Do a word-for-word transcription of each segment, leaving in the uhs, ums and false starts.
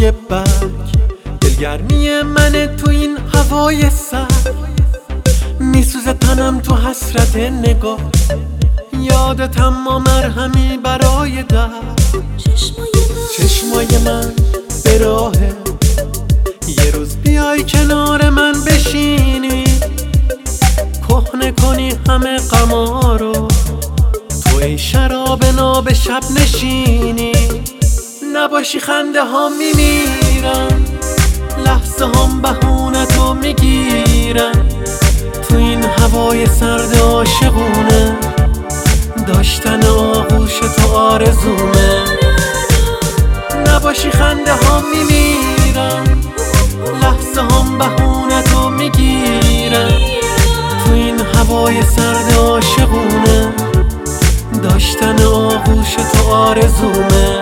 روی برگ، دلگرمی من تو این هوای سرد، میسوزه تنم تو حسرت نگاه، یادت اما مرهمی برای درد. چشمای من به راهه، یه روز بیای کنار من بشینی، کهنه کنی همه غما رو، تو ای شراب ناب شب نشینی. نباشی خنده ها میمیرن، لحظه هم بهونتو میگیرن، تو این هوای سرد عاشقونه، داشتن آغوش تو آرزومه. نباشی خنده ها میمیرن، لحظه هم بهونتو میگیرن، تو این هوای سرد عاشقونه، داشتن آغوش تو آرزومه.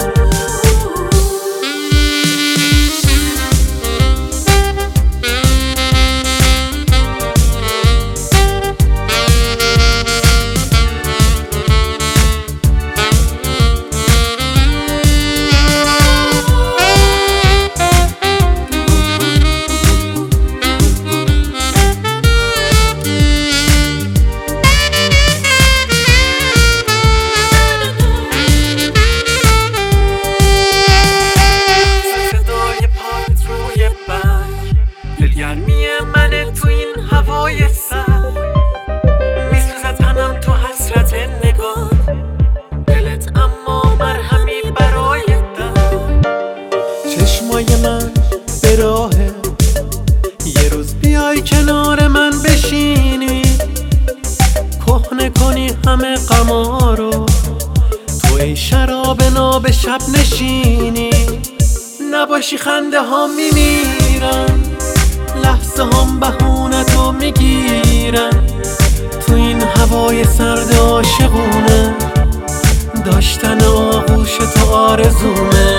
دلگرمی من تو این هوای سرد، میسوزه تنم تو حسرت نگاه، دلت اما مرهمی برای درد. چشمای من به راهه، یه روز بیای کنار من بشینی، کهنه کنی همه غما رو، تو ای شراب ناب شب نشینی. نباشی خنده ها میمیرن، لحظه هم بهونتو میگیرن، تو این هوای سرد عاشقونه، داشتن آغوش تو آرزومه.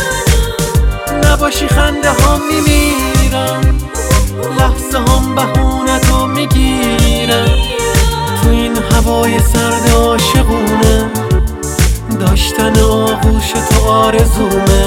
نباشی خنده ها میمیرن، لحظه هم بهونتو میگیرن، تو این هوای سرد عاشقونه، داشتن آغوش تو آرزومه.